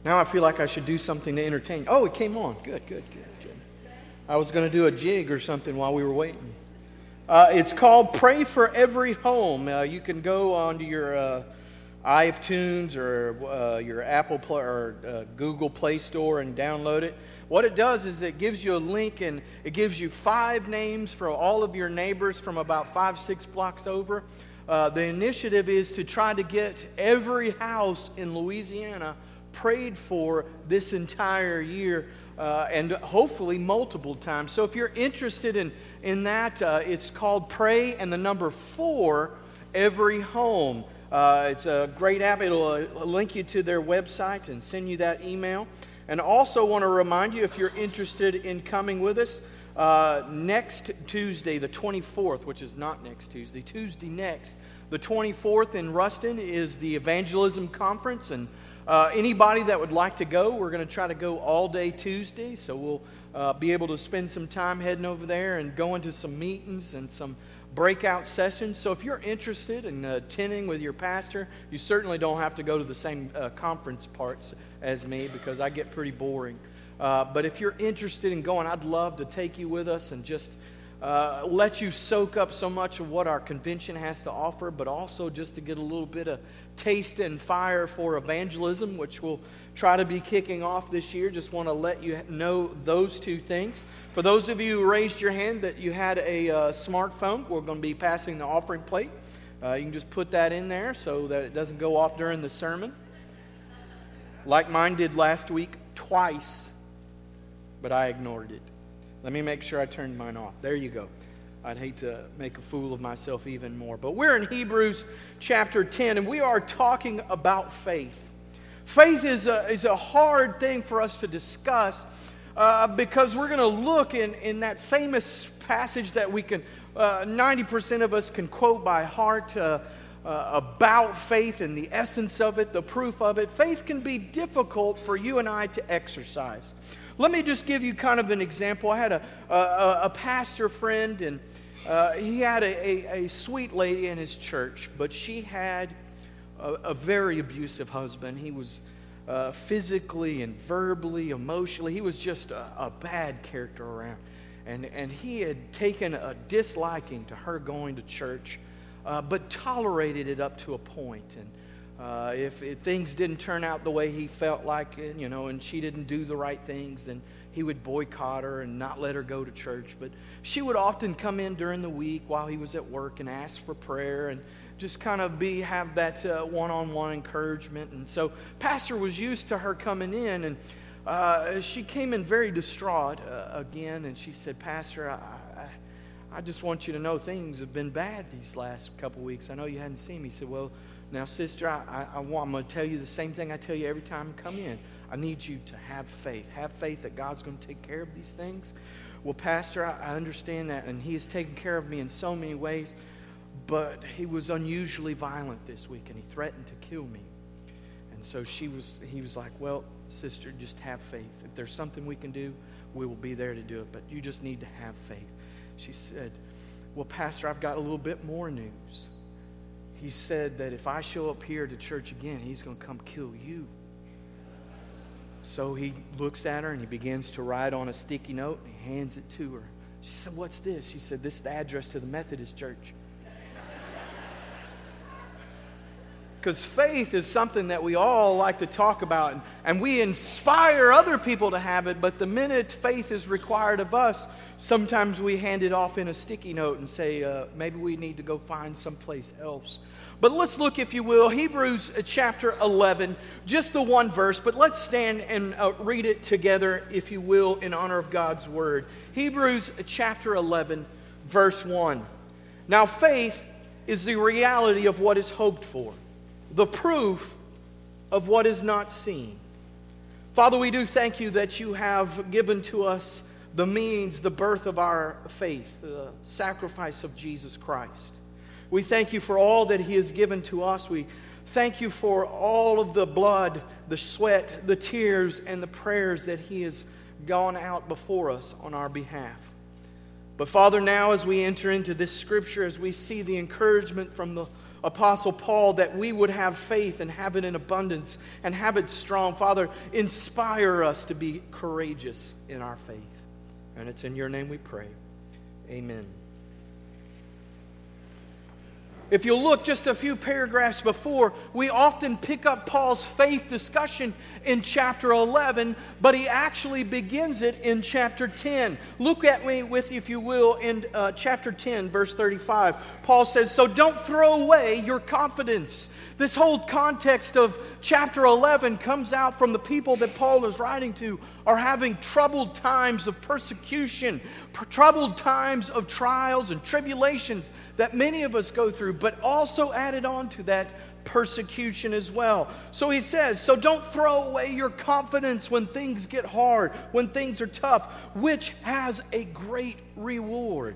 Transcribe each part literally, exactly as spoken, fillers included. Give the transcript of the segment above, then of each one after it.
Now I feel like I should do something to entertain. Oh, it came on. Good, good, good, good. I was going to do a jig or something while we were waiting. Uh, it's called Pray for Every Home. Uh, you can go onto your uh, iTunes or uh, your Apple Play or uh, Google Play Store and download it. What it does is it gives you a link, and it gives you five names for all of your neighbors from about five, six blocks over. Uh, the initiative is to try to get every house in Louisiana prayed for this entire year, uh, and hopefully multiple times. So if you're interested in, in that, uh, it's called Pray and the number four, Every Home. Uh, it's a great app. It'll uh, link you to their website and send you that email. And also want to remind you, if you're interested in coming with us, uh, next Tuesday, the twenty-fourth, which is not next Tuesday, Tuesday next, the twenty-fourth in Ruston is the Evangelism Conference, and Uh, anybody that would like to go, we're going to try to go all day Tuesday, so we'll uh, be able to spend some time heading over there and going to some meetings and some breakout sessions. So if you're interested in uh, attending with your pastor, you certainly don't have to go to the same uh, conference parts as me, because I get pretty boring. Uh, but if you're interested in going, I'd love to take you with us and just Uh, let you soak up so much of what our convention has to offer, but also just to get a little bit of taste and fire for evangelism, which we'll try to be kicking off this year. Just want to let you know those two things. For those of you who raised your hand that you had a uh, smartphone, we're going to be passing the offering plate. Uh, you can just put that in there so that it doesn't go off during the sermon, like mine did last week twice, but I ignored it. Let me make sure I turned mine off. There you go. I'd hate to make a fool of myself even more. But we're in Hebrews chapter ten, and we are talking about faith. Faith is a, is a hard thing for us to discuss uh, because we're going to look in, in that famous passage that we can, uh, ninety percent of us can quote by heart uh, uh, about faith and the essence of it, the proof of it. Faith can be difficult for you and I to exercise. Let me just give you kind of an example. I had a, a, a pastor friend, and uh, he had a, a, a sweet lady in his church, but she had a, a very abusive husband. He was uh, physically and verbally, emotionally, he was just a, a bad character around. And, and he had taken a disliking to her going to church, uh, but tolerated it up to a point. And Uh, if, if things didn't turn out the way he felt like, you know, and she didn't do the right things, then he would boycott her and not let her go to church. But she would often come in during the week while he was at work and ask for prayer and just kind of be have that uh, one-on-one encouragement. And so pastor was used to her coming in, and uh, she came in very distraught uh, again, and she said, "Pastor, I, I, I just want you to know things have been bad these last couple weeks. I know you hadn't seen me." He said, "Well, now, sister, I, I, I want, I'm going to tell you the same thing I tell you every time I come in. I need you to have faith. Have faith that God's going to take care of these things." "Well, Pastor, I, I understand that, and He has taken care of me in so many ways, but He was unusually violent this week, and He threatened to kill me." And so she was. He was like, "Well, sister, just have faith. If there's something we can do, we will be there to do it, but you just need to have faith." She said, "Well, Pastor, I've got a little bit more news. He said that if I show up here to church again, he's going to come kill you." So he looks at her and he begins to write on a sticky note and he hands it to her. She said, "What's this?" She said, "This is the address to the Methodist church." Because faith is something that we all like to talk about, and, and we inspire other people to have it, but the minute faith is required of us, sometimes we hand it off in a sticky note and say, uh, maybe we need to go find someplace else. But let's look, if you will, Hebrews chapter eleven, just the one verse, but let's stand and uh, read it together, if you will, in honor of God's word. Hebrews chapter eleven, verse one. "Now faith is the reality of what is hoped for, the proof of what is not seen." Father, we do thank you that you have given to us the means, the birth of our faith, the sacrifice of Jesus Christ. We thank you for all that He has given to us. We thank you for all of the blood, the sweat, the tears, and the prayers that He has gone out before us on our behalf. But Father, now as we enter into this scripture, as we see the encouragement from the Apostle Paul that we would have faith and have it in abundance and have it strong, Father, inspire us to be courageous in our faith. And it's in your name we pray. Amen. If you look just a few paragraphs before, we often pick up Paul's faith discussion in chapter eleven, but he actually begins it in chapter ten. Look at me with, if you will, in uh, chapter ten, verse thirty-five. Paul says, "So don't throw away your confidence." This whole context of chapter eleven comes out from the people that Paul is writing to are having troubled times of persecution, troubled times of trials and tribulations that many of us go through, but also added on to that persecution as well. So he says, so don't throw away your confidence when things get hard, when things are tough, which has a great reward.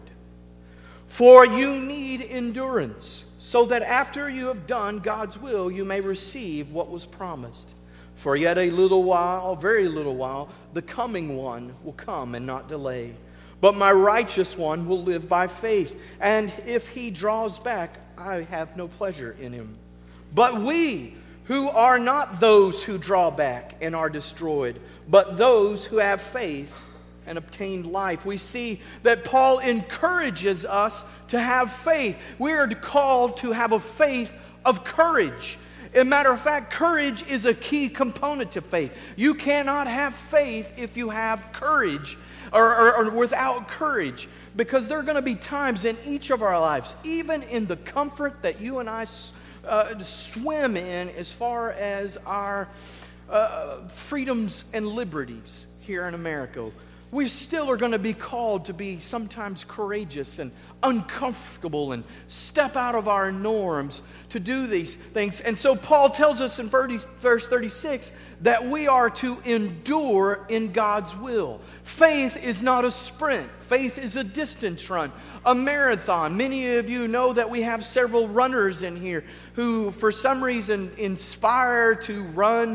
For you need endurance, so that after you have done God's will, you may receive what was promised. For yet a little while, very little while, the coming one will come and not delay. But my righteous one will live by faith, and if he draws back, I have no pleasure in him. But we, who are not those who draw back and are destroyed, but those who have faith and obtained life. We see that Paul encourages us to have faith. We are called to have a faith of courage. As a matter of fact, courage is a key component to faith. You cannot have faith if you have courage or, or, or without courage, because there are going to be times in each of our lives, even in the comfort that you and I uh, swim in as far as our uh, freedoms and liberties here in America, we still are going to be called to be sometimes courageous and uncomfortable and step out of our norms to do these things. And so Paul tells us in verse thirty-six that we are to endure in God's will. Faith is not a sprint. Faith is a distance run, a marathon. Many of you know that we have several runners in here who for some reason inspire to run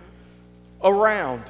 around.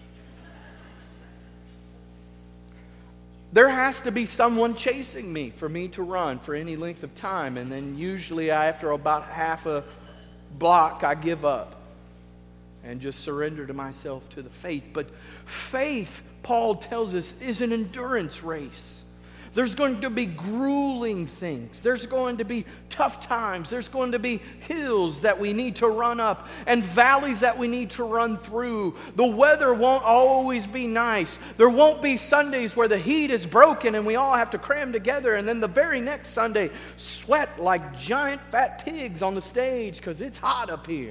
There has to be someone chasing me for me to run for any length of time. And then usually after about half a block, I give up and just surrender to myself to the faith. But faith, Paul tells us, is an endurance race. There's going to be grueling things. There's going to be tough times. There's going to be hills that we need to run up and valleys that we need to run through. The weather won't always be nice. There won't be Sundays where the heat is broken and we all have to cram together, and then the very next Sunday sweat like giant fat pigs on the stage because it's hot up here.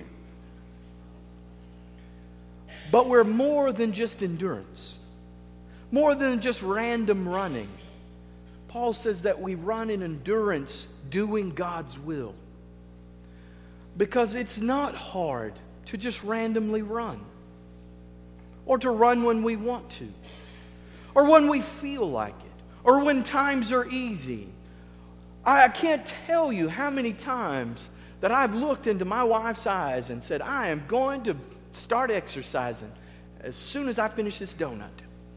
But we're more than just endurance, more than just random running. Paul says that we run in endurance doing God's will. Because it's not hard to just randomly run. Or to run when we want to. Or when we feel like it. Or when times are easy. I can't tell you how many times that I've looked into my wife's eyes and said, I am going to start exercising as soon as I finish this donut.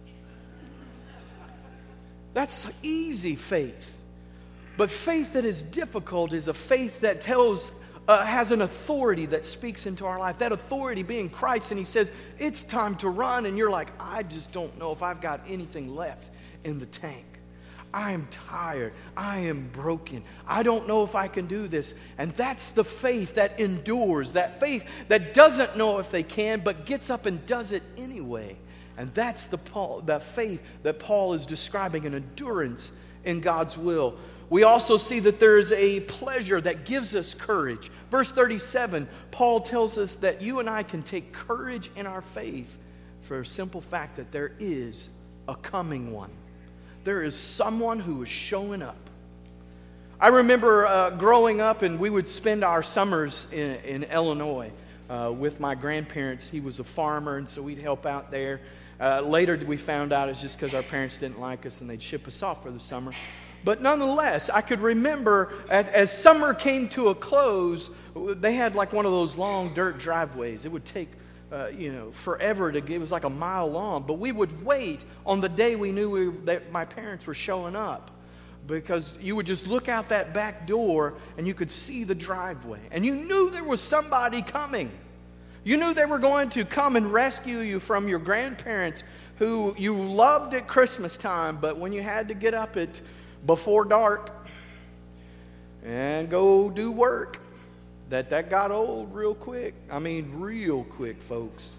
That's easy faith. But faith that is difficult is a faith that tells, uh, has an authority that speaks into our life. That authority being Christ, and He says, it's time to run. And you're like, I just don't know if I've got anything left in the tank. I am tired. I am broken. I don't know if I can do this. And that's the faith that endures. That faith that doesn't know if they can, but gets up and does it anyway. And that's the, Paul, the faith that Paul is describing, an endurance in God's will. We also see that there is a pleasure that gives us courage. Verse thirty-seven, Paul tells us that you and I can take courage in our faith for a simple fact that there is a coming one. There is someone who is showing up. I remember uh, growing up, and we would spend our summers in, in Illinois uh, with my grandparents. He was a farmer, and so we'd help out there. Uh, later we found out it's just because our parents didn't like us and they'd ship us off for the summer. But nonetheless, I could remember as, as summer came to a close, they had like one of those long dirt driveways. It would take uh, you know, forever to get, it was like a mile long. But we would wait on the day we knew we, that my parents were showing up. Because you would just look out that back door and you could see the driveway. And you knew there was somebody coming. You knew they were going to come and rescue you from your grandparents who you loved at Christmas time, but when you had to get up at before dark and go do work, that that got old real quick. I mean, real quick, folks.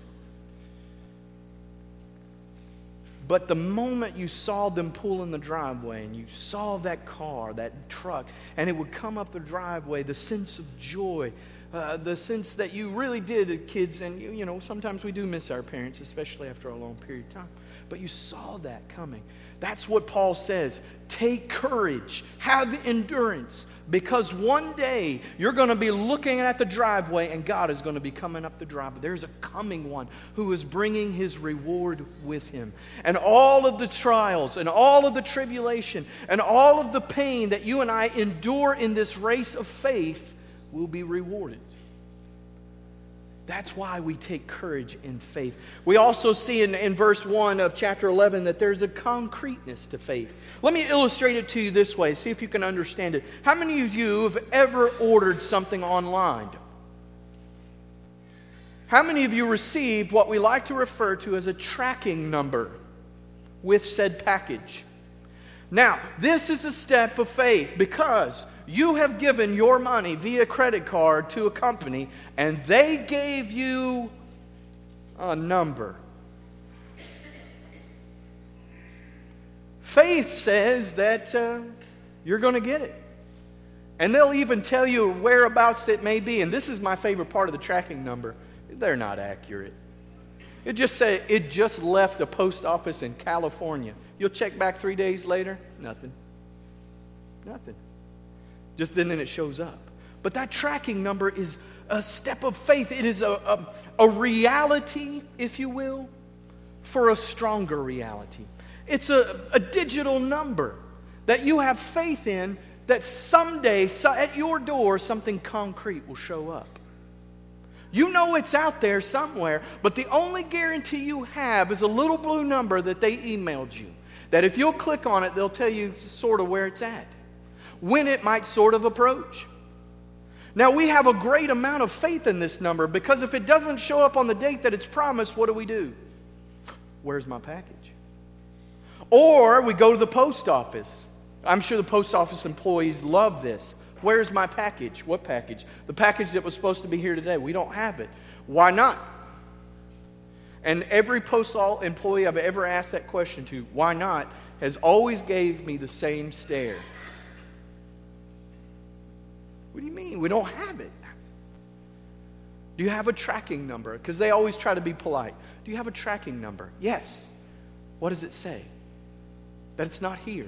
But the moment you saw them pull in the driveway and you saw that car, that truck, and it would come up the driveway, the sense of joy, uh, the sense that you really did, kids, and you, you know, sometimes we do miss our parents, especially after a long period of time. But you saw that coming. That's what Paul says. Take courage, have endurance, because one day you're going to be looking at the driveway and God is going to be coming up the driveway. There's a coming one who is bringing his reward with him. And all of the trials and all of the tribulation and all of the pain that you and I endure in this race of faith will be rewarded. That's why we take courage in faith. We also see in, in verse one of chapter eleven that there's a concreteness to faith. Let me illustrate it to you this way. See if you can understand it. How many of you have ever ordered something online? How many of you received what we like to refer to as a tracking number with said package? Now, this is a step of faith because you have given your money via credit card to a company and they gave you a number. Faith says that uh, you're going to get it. And they'll even tell you whereabouts it may be. And this is my favorite part of the tracking number. They're not accurate. It just say it just left the post office in California. You'll check back three days later, nothing. Nothing. Just then it shows up. But that tracking number is a step of faith. It is a, a, a reality, if you will, for a stronger reality. It's a, a digital number that you have faith in that someday so at your door something concrete will show up. You know it's out there somewhere, but the only guarantee you have is a little blue number that they emailed you. That if you'll click on it, they'll tell you sort of where it's at. When it might sort of approach. Now we have a great amount of faith in this number because if it doesn't show up on the date that it's promised, what do we do? Where's my package? Or we go to the post office. I'm sure the post office employees love this. Where's my package? What package? The package that was supposed to be here today. We don't have it. Why not? And every postal employee I've ever asked that question to, why not, has always gave me the same stare. What do you mean? We don't have it. Do you have a tracking number? Because they always try to be polite. Do you have a tracking number? Yes. What does it say? That it's not here.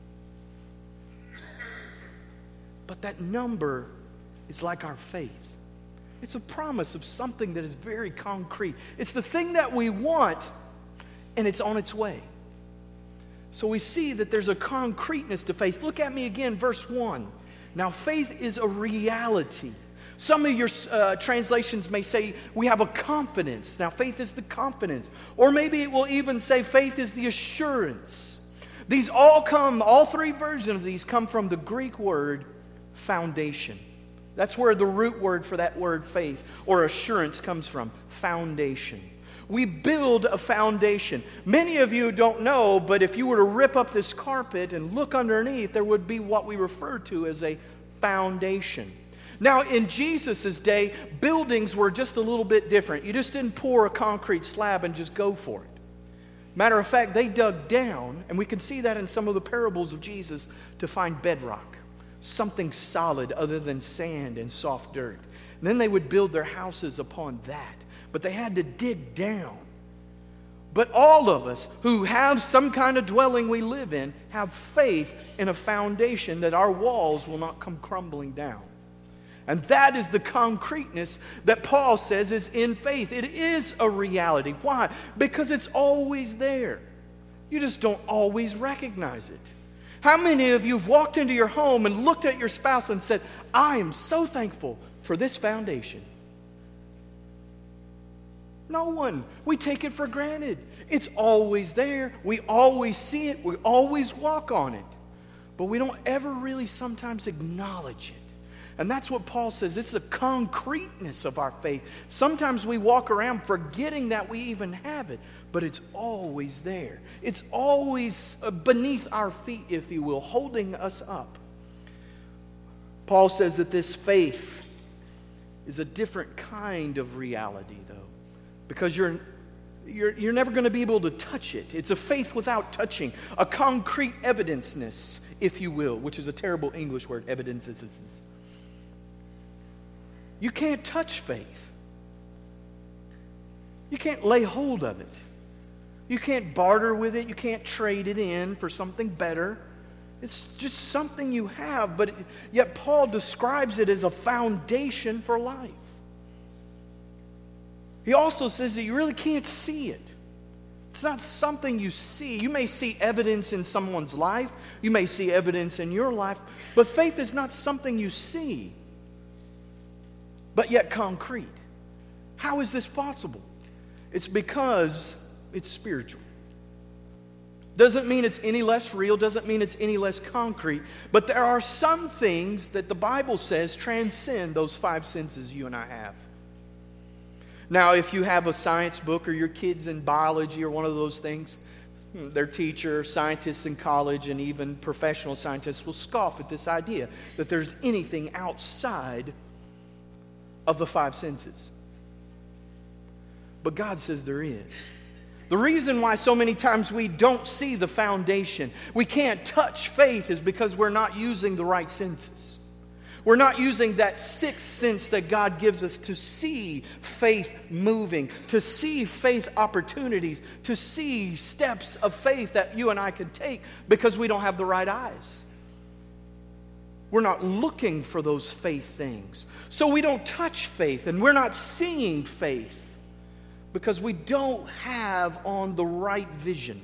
But that number is like our faith. It's a promise of something that is very concrete. It's the thing that we want, and it's on its way. So we see that there's a concreteness to faith. Look at me again, verse one. Now, faith is a reality. Some of your uh, translations may say we have a confidence. Now, faith is the confidence. Or maybe it will even say faith is the assurance. These all come, all three versions of these come from the Greek word foundation. That's where the root word for that word faith or assurance comes from, foundation. We build a foundation. Many of you don't know, but if you were to rip up this carpet and look underneath, there would be what we refer to as a foundation. Now, in Jesus' day, buildings were just a little bit different. You just didn't pour a concrete slab and just go for it. Matter of fact, they dug down, and we can see that in some of the parables of Jesus, to find bedrock. Something solid other than sand and soft dirt. And then they would build their houses upon that. But they had to dig down. But all of us who have some kind of dwelling we live in have faith in a foundation that our walls will not come crumbling down. And that is the concreteness that Paul says is in faith. It is a reality. Why? Because it's always there. You just don't always recognize it. How many of you have walked into your home and looked at your spouse and said, I am so thankful for this foundation? No one. We take it for granted. It's always there. We always see it. We always walk on it. But we don't ever really sometimes acknowledge it. And that's what Paul says. This is a concreteness of our faith. Sometimes we walk around forgetting that we even have it, but it's always there. It's always beneath our feet, if you will, holding us up. Paul says that this faith is a different kind of reality, though, because you're You're, you're never going to be able to touch it. It's a faith without touching, a concrete evidenceness, if you will, which is a terrible English word, evidences. You can't touch faith. You can't lay hold of it. You can't barter with it. You can't trade it in for something better. It's just something you have, but it, yet Paul describes it as a foundation for life. He also says that you really can't see it. It's not something you see. You may see evidence in someone's life. You may see evidence in your life. But faith is not something you see, but yet concrete. How is this possible? It's because it's spiritual. Doesn't mean it's any less real, doesn't mean it's any less concrete, but there are some things that the Bible says transcend those five senses you and I have. Now, if you have a science book or your kids in biology or one of those things, their teacher, scientists in college, and even professional scientists will scoff at this idea that there's anything outside of the five senses. But God says there is. The reason why so many times we don't see the foundation, we can't touch faith, is because we're not using the right senses. We're not using that sixth sense that God gives us to see faith moving, to see faith opportunities, to see steps of faith that you and I can take, because we don't have the right eyes. We're not looking for those faith things. So we don't touch faith, and we're not seeing faith because we don't have on the right vision.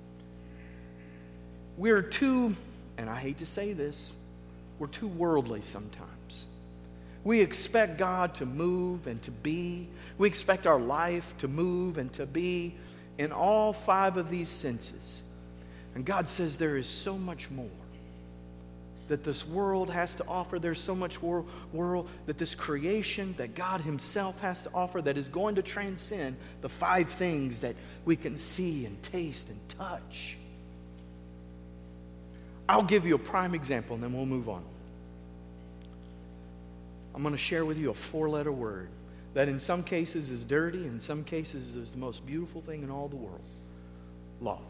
We're too, and I hate to say this, we're too worldly sometimes. We expect God to move and to be. We expect our life to move and to be in all five of these senses. And God says there is so much more that this world has to offer. There's so much wor- world that this creation that God Himself has to offer that is going to transcend the five things that we can see and taste and touch. I'll give you a prime example and then we'll move on. I'm going to share with you a four-letter word that in some cases is dirty, in some cases is the most beautiful thing in all the world. Love.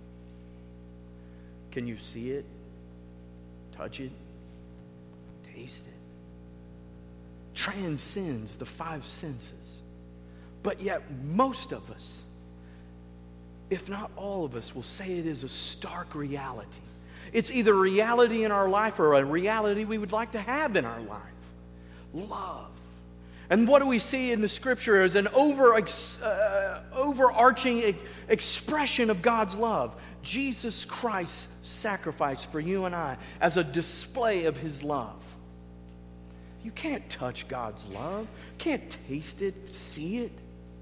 Can you see it? Touch it? Taste it? Transcends the five senses. But yet most of us, if not all of us, will say it is a stark reality. It's either reality in our life or a reality we would like to have in our life. Love. And what do we see in the Scripture as an over, uh, overarching ex- expression of God's love? Jesus Christ's sacrifice for you and I as a display of His love. You can't touch God's love. Can't taste it, see it.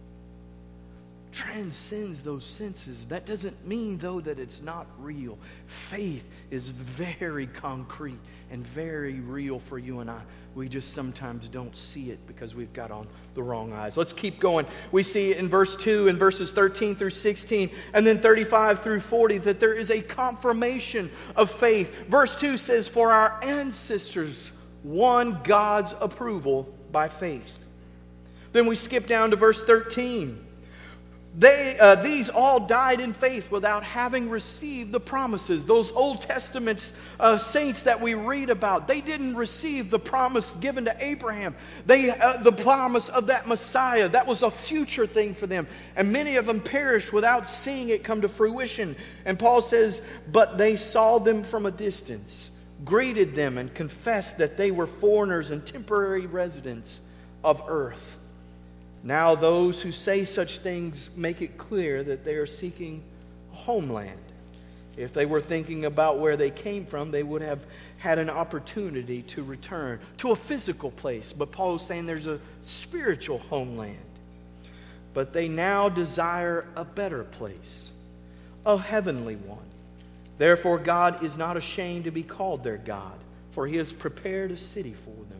Transcends those senses. That doesn't mean, though, that it's not real. Faith is very concrete and very real for you and I. We just sometimes don't see it because we've got on the wrong eyes. Let's keep going. We see in verse two and verses thirteen through sixteen and then thirty-five through forty that there is a confirmation of faith. Verse two says, "For our ancestors won God's approval by faith." Then we skip down to verse thirteen. They, uh, these all died in faith without having received the promises. Those Old Testament uh, saints that we read about, they didn't receive the promise given to Abraham. They, uh, the promise of that Messiah, that was a future thing for them. And many of them perished without seeing it come to fruition. And Paul says, "But they saw them from a distance, greeted them, and confessed that they were foreigners and temporary residents of earth." Now those who say such things make it clear that they are seeking a homeland. If they were thinking about where they came from, they would have had an opportunity to return to a physical place. But Paul is saying there's a spiritual homeland. but they now desire a better place, a heavenly one. Therefore God is not ashamed to be called their God, for He has prepared a city for them.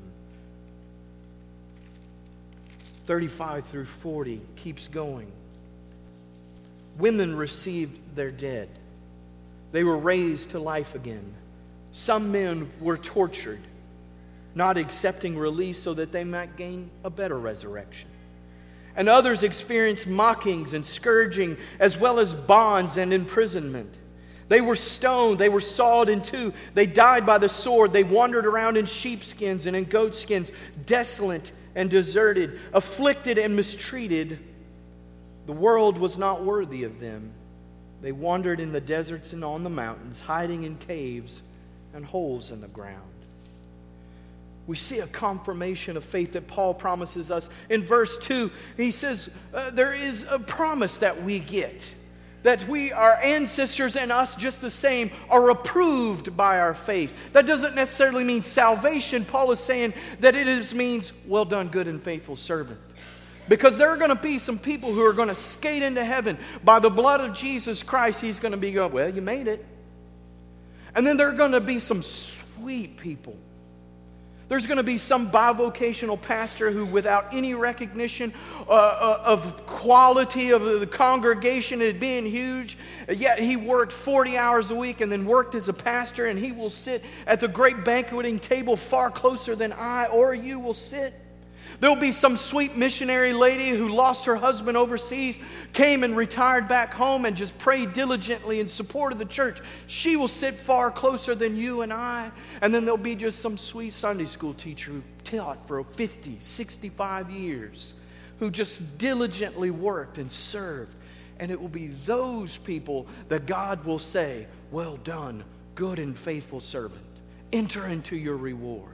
thirty-five through forty keeps going. Women received their dead. They were raised to life again. Some men were tortured, not accepting release so that they might gain a better resurrection. And others experienced mockings and scourging, as well as bonds and imprisonment. They were stoned. They were sawed in two. They died by the sword. They wandered around in sheepskins and in goatskins, desolate and deserted, afflicted and mistreated. The world was not worthy of them. They wandered in the deserts and on the mountains, hiding in caves and holes in the ground. We see a confirmation of faith that Paul promises us. In verse two, he says, uh, there is a promise that we get. That we, our ancestors and us just the same, are approved by our faith. That doesn't necessarily mean salvation. Paul is saying that it is, means, well done, good and faithful servant. Because there are going to be some people who are going to skate into heaven. By the blood of Jesus Christ, He's going to be going, well, you made it. And then there are going to be some sweet people. There's going to be some bivocational pastor who, without any recognition uh, of quality of the congregation as being huge, yet he worked forty hours a week and then worked as a pastor, and he will sit at the great banqueting table far closer than I or you will sit. There'll be some sweet missionary lady who lost her husband overseas, came and retired back home and just prayed diligently in support of the church. She will sit far closer than you and I. And then there'll be just some sweet Sunday school teacher who taught for fifty, sixty-five years, who just diligently worked and served. And it will be those people that God will say, well done, good and faithful servant. Enter into your reward.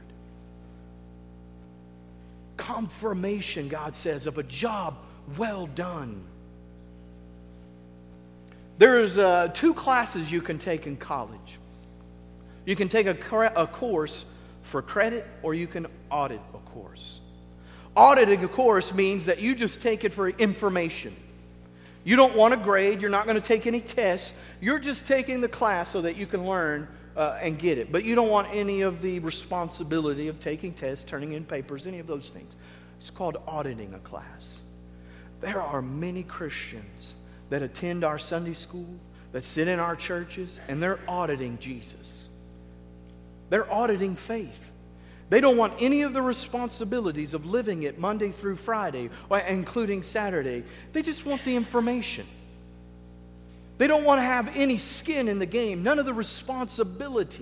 Confirmation, God says, of a job well done. There's uh, two classes you can take in college. You can take a, a course for credit, or you can audit a course. Auditing a course means that you just take it for information. You don't want a grade. You're not going to take any tests. You're just taking the class so that you can learn Uh, and get it. But you don't want any of the responsibility of taking tests, turning in papers, any of those things. It's called auditing a class. There are many Christians that attend our Sunday school, that sit in our churches, and they're auditing Jesus. They're auditing faith. They don't want any of the responsibilities of living it Monday through Friday, including Saturday. They just want the information. They don't want to have any skin in the game, none of the responsibility.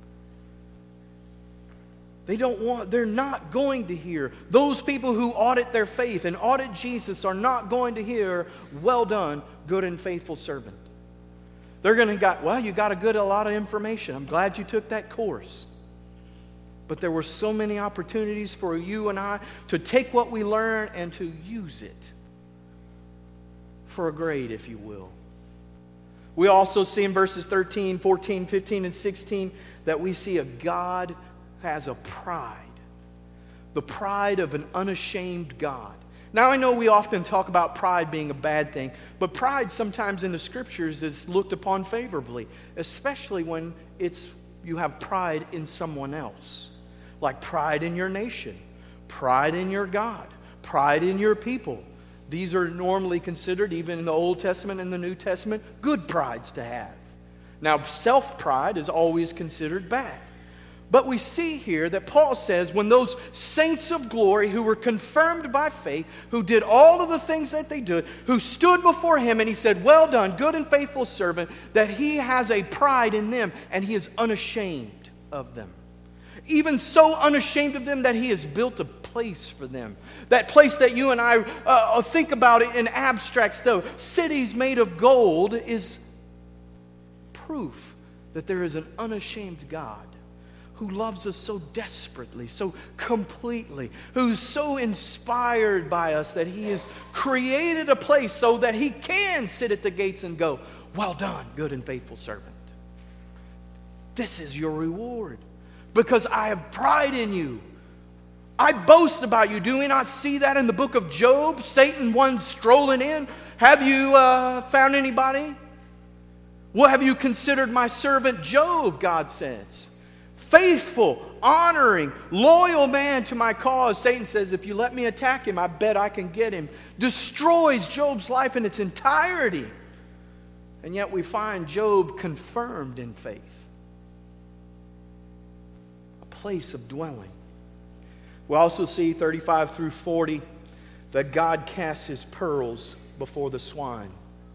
They don't want, they're not going to hear. Those people who audit their faith and audit Jesus are not going to hear, well done, good and faithful servant. They're going to go, well, you got a good a lot of information. I'm glad you took that course. But there were so many opportunities for you and I to take what we learn and to use it for a grade, if you will. We also see in verses thirteen, fourteen, fifteen, and sixteen that we see a God has a pride. The pride of an unashamed God. Now I know we often talk about pride being a bad thing, but pride sometimes in the Scriptures is looked upon favorably, especially when it's you have pride in someone else. Like pride in your nation, pride in your God, pride in your people. These are normally considered, even in the Old Testament and the New Testament, good prides to have. Now, self-pride is always considered bad. But we see here that Paul says when those saints of glory who were confirmed by faith, who did all of the things that they did, who stood before him and he said, well done, good and faithful servant, that he has a pride in them and he is unashamed of them. Even so unashamed of them that he has built a place for them. That place that you and I uh, think about it in abstracts, though. Cities made of gold is proof that there is an unashamed God who loves us so desperately, so completely, who's so inspired by us that he has created a place so that he can sit at the gates and go, well done, good and faithful servant. This is your reward. Because I have pride in you. I boast about you. Do we not see that in the book of Job? Satan once strolling in. Have you uh, found anybody? Well, have you considered my servant Job, God says. Faithful, honoring, loyal man to my cause. Satan says, if you let me attack him, I bet I can get him. Destroys Job's life in its entirety. And yet we find Job confirmed in faith. A place of dwelling. We also see thirty-five through forty that God casts his pearls before the swine.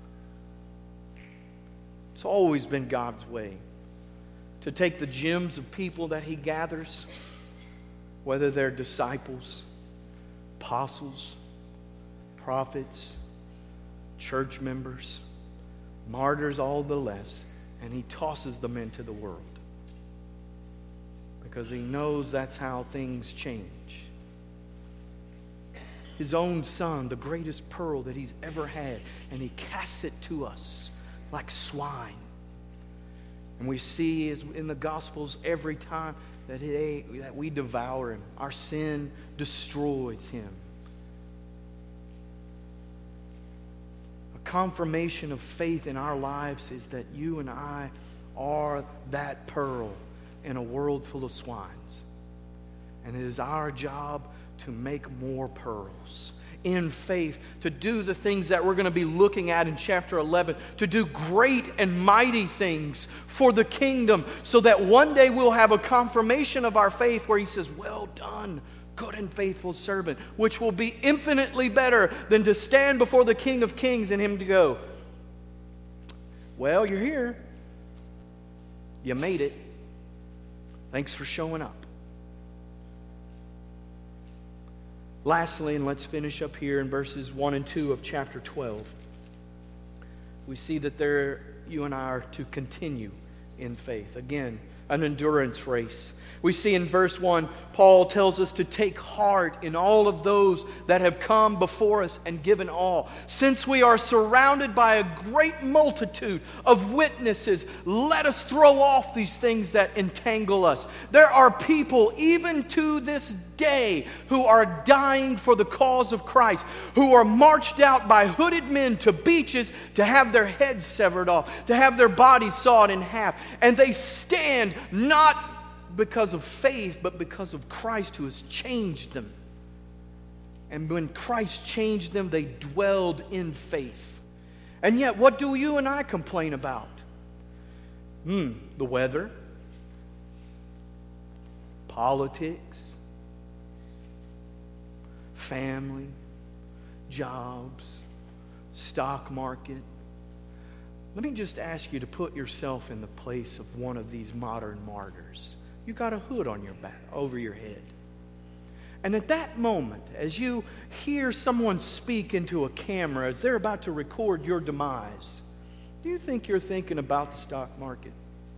It's always been God's way to take the gems of people that he gathers, whether they're disciples, apostles, prophets, church members, martyrs, all the less, and he tosses them into the world. Because he knows that's how things change. His own son, the greatest pearl that he's ever had, and he casts it to us like swine. And we see in the Gospels every time that, he, that we devour him. Our sin destroys him. A confirmation of faith in our lives is that you and I are that pearl in a world full of swines. And it is our job to make more pearls in faith, to do the things that we're going to be looking at in chapter eleven, to do great and mighty things for the kingdom, so that one day we'll have a confirmation of our faith where he says, well done, good and faithful servant, which will be infinitely better than to stand before the King of Kings and him to go, well, you're here. You made it. Thanks for showing up. Lastly, and let's finish up here in verses one and two of chapter twelve. We see that there you and I are to continue in faith. Again, an endurance race. We see in verse one, Paul tells us to take heart in all of those that have come before us and given all. Since we are surrounded by a great multitude of witnesses, let us throw off these things that entangle us. There are people, even to this day, who are dying for the cause of Christ, who are marched out by hooded men to beaches to have their heads severed off, to have their bodies sawed in half. And they stand not because of faith, but because of Christ who has changed them. And when Christ changed them, they dwelled in faith. And yet, what do you and I complain about? Hmm, the weather, politics, family, jobs, stock market. Let me just ask you to put yourself in the place of one of these modern martyrs. You got a hood on your back, over your head. And at that moment, as you hear someone speak into a camera, as they're about to record your demise, do you think you're thinking about the stock market?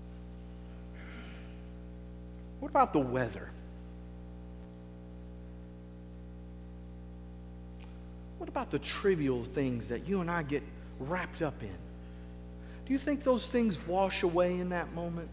What about the weather? What about the trivial things that you and I get wrapped up in? Do you think those things wash away in that moment?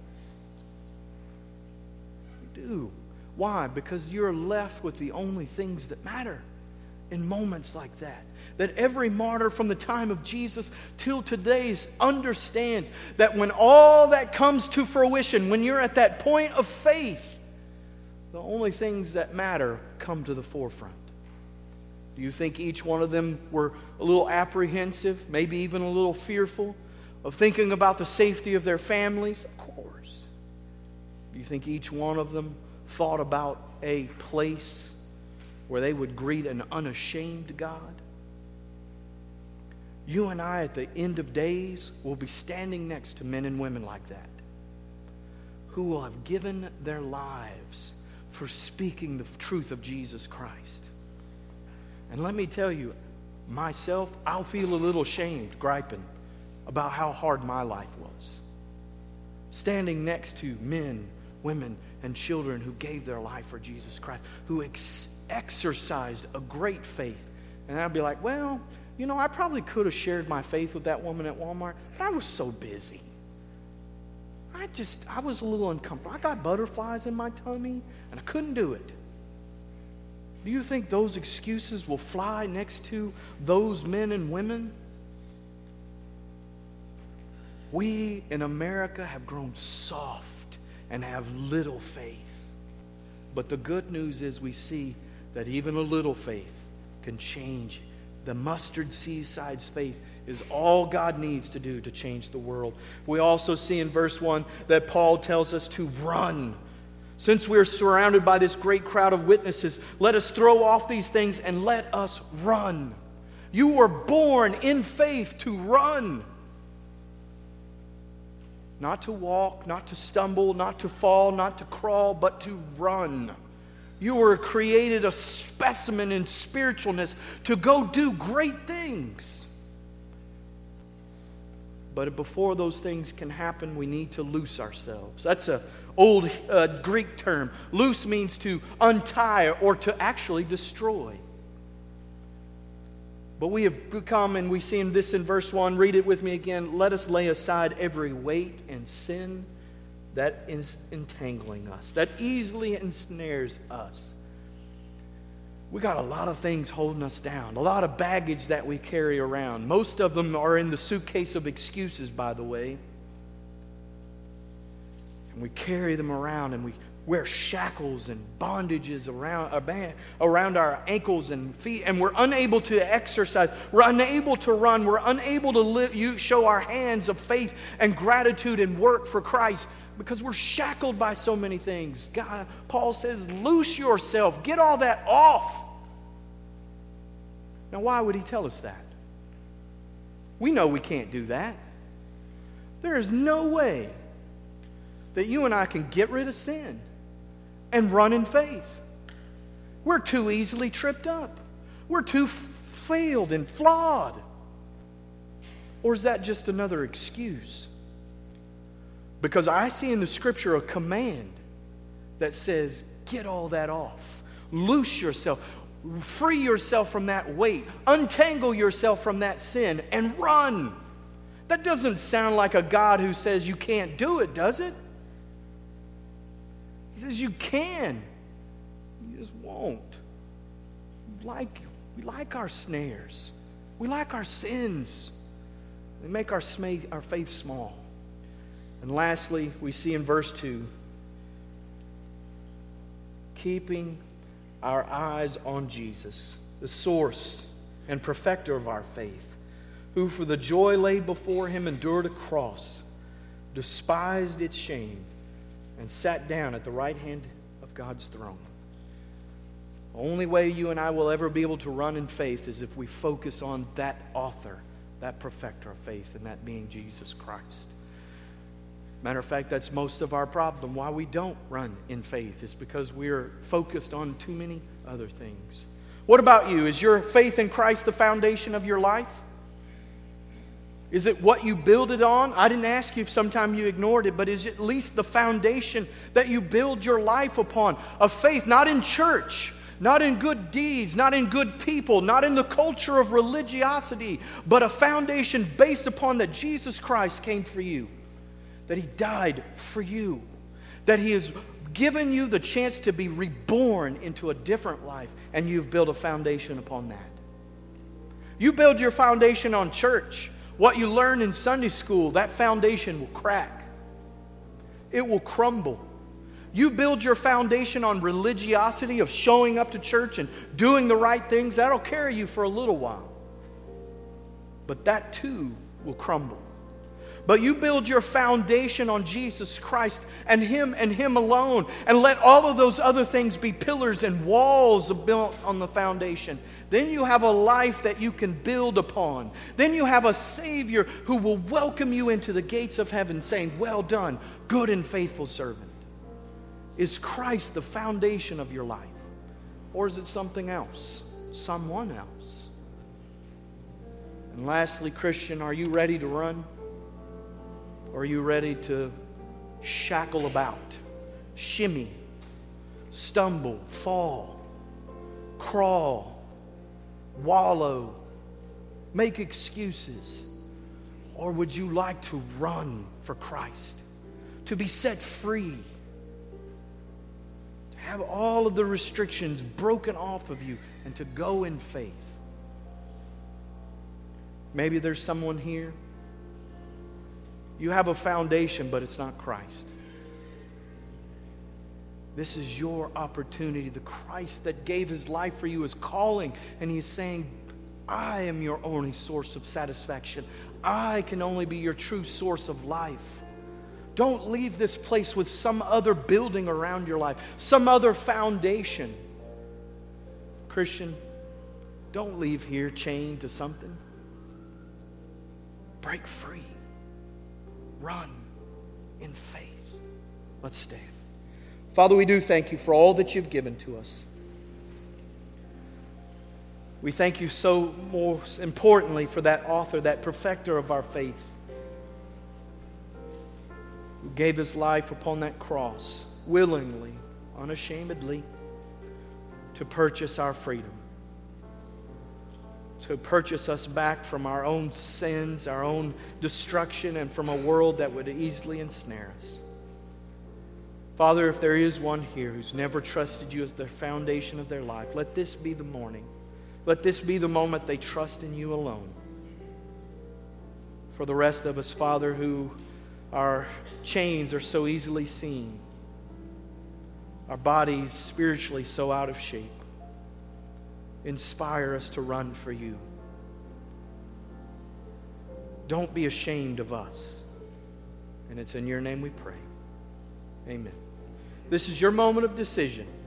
Do. Why? Because you're left with the only things that matter in moments like that. That every martyr from the time of Jesus till today understands that when all that comes to fruition, when you're at that point of faith, the only things that matter come to the forefront. Do you think each one of them were a little apprehensive, maybe even a little fearful of thinking about the safety of their families? Of course. Do you think each one of them thought about a place where they would greet an unashamed God? You and I at the end of days will be standing next to men and women like that, who will have given their lives for speaking the truth of Jesus Christ. And let me tell you, myself, I'll feel a little ashamed, griping about how hard my life was. Standing next to men, women, and children who gave their life for Jesus Christ, who ex- exercised a great faith. And I'd be like, well, you know, I probably could have shared my faith with that woman at Walmart, but I was so busy. I just, I was a little uncomfortable. I got butterflies in my tummy, and I couldn't do it. Do you think those excuses will fly next to those men and women? We in America have grown soft and have little faith. But the good news is we see that even a little faith can change. The mustard seed size faith is all God needs to do to change the world. We also see in verse one that Paul tells us to run. Since we're surrounded by this great crowd of witnesses, let us throw off these things and let us run. You were born in faith to run. Not to walk, not to stumble, not to fall, not to crawl, but to run. You were created a specimen in spiritualness to go do great things. But before those things can happen, we need to loose ourselves. That's an old uh, Greek term. Loose means to untie or to actually destroy. But we have become, and we see in this in verse one, read it with me again. Let us lay aside every weight and sin that is entangling us, that easily ensnares us. We got a lot of things holding us down, a lot of baggage that we carry around. Most of them are in the suitcase of excuses, by the way. And we carry them around and we wear shackles and bondages around our, band, around our ankles and feet, and we're unable to exercise. We're unable to run. We're unable to live, you, show our hands of faith and gratitude and work for Christ because we're shackled by so many things. God, Paul says, loose yourself. Get all that off. Now, why would he tell us that? We know we can't do that. There is no way that you and I can get rid of sin and run in faith. We're too easily tripped up. We're too failed and flawed. Or is that just another excuse? Because I see in the Scripture a command that says, get all that off. Loose yourself. Free yourself from that weight. Untangle yourself from that sin and run. That doesn't sound like a God who says you can't do it, does it? He says you can. You just won't. We like, we like our snares. We like our sins. They make our, sma- our faith small. And lastly, we see in verse two, keeping our eyes on Jesus, the source and perfecter of our faith, who for the joy laid before him endured a cross, despised its shame, and sat down at the right hand of God's throne. The only way you and I will ever be able to run in faith is if we focus on that author, that perfecter of faith, and that being Jesus Christ. Matter of fact, that's most of our problem. Why we don't run in faith is because we're focused on too many other things. What about you? Is your faith in Christ the foundation of your life? Is it what you build it on? I didn't ask you if sometime you ignored it, but is it at least the foundation that you build your life upon? Of faith, not in church, not in good deeds, not in good people, not in the culture of religiosity, but a foundation based upon that Jesus Christ came for you, that He died for you, that He has given you the chance to be reborn into a different life, and you've built a foundation upon that. You build your foundation on church. What you learn in Sunday school, that foundation will crack. It will crumble. You build your foundation on religiosity of showing up to church and doing the right things, that'll carry you for a little while. But that too will crumble. But you build your foundation on Jesus Christ and Him and Him alone, and let all of those other things be pillars and walls built on the foundation. Then you have a life that you can build upon. Then you have a Savior who will welcome you into the gates of heaven saying, well done, good and faithful servant. Is Christ the foundation of your life? Or is it something else? Someone else? And lastly, Christian, are you ready to run? Or are you ready to shackle about, shimmy, stumble, fall, crawl, wallow, make excuses? Or would you like to run for Christ, to be set free, to have all of the restrictions broken off of you and to go in faith. Maybe there's someone here. You have a foundation, but it's not Christ. This is your opportunity. The Christ that gave His life for you is calling, and He's saying, I am your only source of satisfaction. I can only be your true source of life. Don't leave this place with some other building around your life, some other foundation. Christian, don't leave here chained to something. Break free. Run in faith. Let's stand. Father, we do thank You for all that You've given to us. We thank You so most importantly for that author, that perfecter of our faith, who gave His life upon that cross willingly, unashamedly, to purchase our freedom, to purchase us back from our own sins, our own destruction, and from a world that would easily ensnare us. Father, if there is one here who's never trusted You as the foundation of their life, let this be the morning. Let this be the moment they trust in You alone. For the rest of us, Father, who our chains are so easily seen, our bodies spiritually so out of shape, inspire us to run for You. Don't be ashamed of us. And it's in Your name we pray. Amen. This is your moment of decision.